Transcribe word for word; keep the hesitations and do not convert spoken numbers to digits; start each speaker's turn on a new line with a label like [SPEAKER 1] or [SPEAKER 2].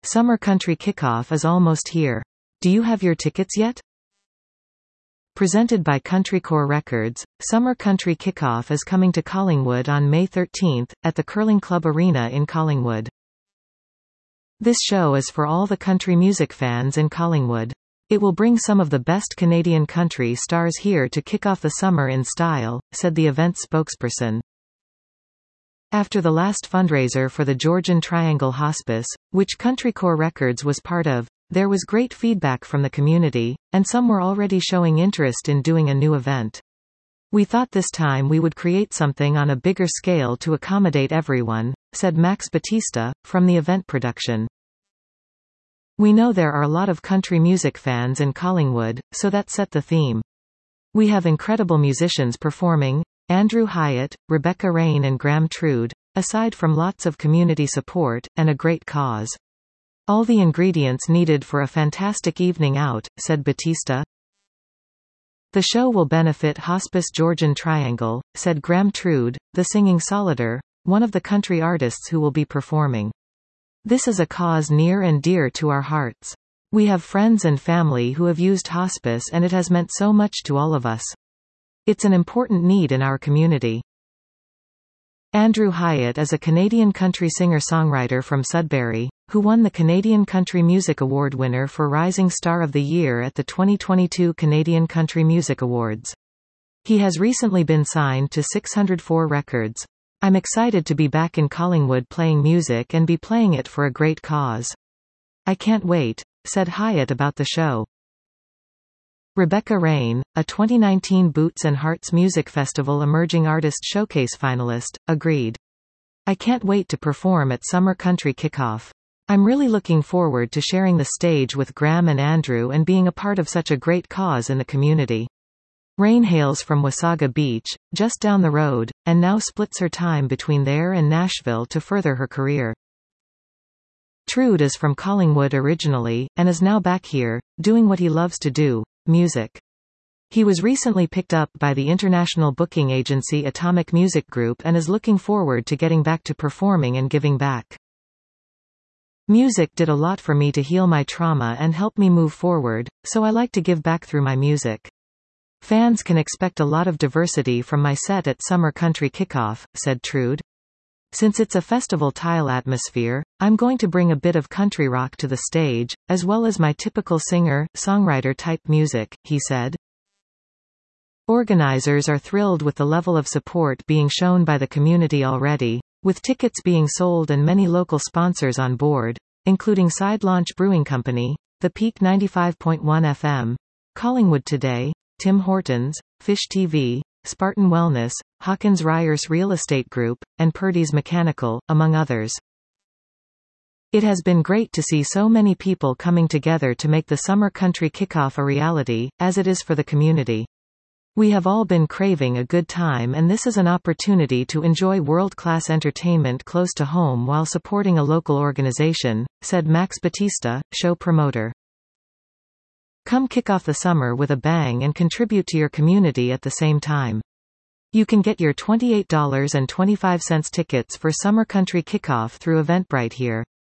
[SPEAKER 1] Summer Country Kickoff is almost here. Do you have your tickets yet? Presented by CountryCore Records, Summer Country Kickoff is coming to Collingwood on May thirteenth, at the Curling Club Arena in Collingwood. This show is for all the country music fans in Collingwood. It will bring some of the best Canadian country stars here to kick off the summer in style, said the event's spokesperson. After the last fundraiser for the Georgian Triangle Hospice, which CountryCore Records was part of, there was great feedback from the community, and some were already showing interest in doing a new event. We thought this time we would create something on a bigger scale to accommodate everyone, said Max Batista, from the event production. We know there are a lot of country music fans in Collingwood, so that set the theme. We have incredible musicians performing, Andrew Hyatt, Rebecca Rain and Graham Trude, aside from lots of community support, and a great cause. All the ingredients needed for a fantastic evening out, said Batista. The show will benefit Hospice Georgian Triangle, said Graham Trude, the singing solider, one of the country artists who will be performing. This is a cause near and dear to our hearts. We have friends and family who have used hospice and it has meant so much to all of us. It's an important need in our community. Andrew Hyatt is a Canadian country singer-songwriter from Sudbury, who won the Canadian Country Music Award winner for Rising Star of the Year at the twenty twenty-two Canadian Country Music Awards. He has recently been signed to six oh four Records. I'm excited to be back in Collingwood playing music and be playing it for a great cause. I can't wait, said Hyatt about the show. Rebecca Rain, a twenty nineteen Boots and Hearts Music Festival Emerging Artist Showcase finalist, agreed. I can't wait to perform at Summer Country Kickoff. I'm really looking forward to sharing the stage with Graham and Andrew and being a part of such a great cause in the community. Rain hails from Wasaga Beach, just down the road, and now splits her time between there and Nashville to further her career. Trude is from Collingwood originally, and is now back here, doing what he loves to do, music. He was recently picked up by the international booking agency Atomic Music Group and is looking forward to getting back to performing and giving back. Music did a lot for me to heal my trauma and help me move forward, so I like to give back through my music. Fans can expect a lot of diversity from my set at Summer Country Kickoff, said Trude. Since it's a festival-style atmosphere, I'm going to bring a bit of country rock to the stage, as well as my typical singer-songwriter-type music, he said. Organizers are thrilled with the level of support being shown by the community already, with tickets being sold and many local sponsors on board, including Side Launch Brewing Company, The Peak ninety-five point one F M, Collingwood Today, Tim Hortons, Fish T V, Spartan Wellness, Hawkins Ryers Real Estate Group, and Purdy's Mechanical, among others. It has been great to see so many people coming together to make the Summer Country Kickoff a reality, as it is for the community. We have all been craving a good time and this is an opportunity to enjoy world-class entertainment close to home while supporting a local organization, said Max Batista, show promoter. Come kick off the summer with a bang and contribute to your community at the same time. You can get your twenty-eight dollars and twenty-five cents tickets for Summer Country Kickoff through Eventbrite here.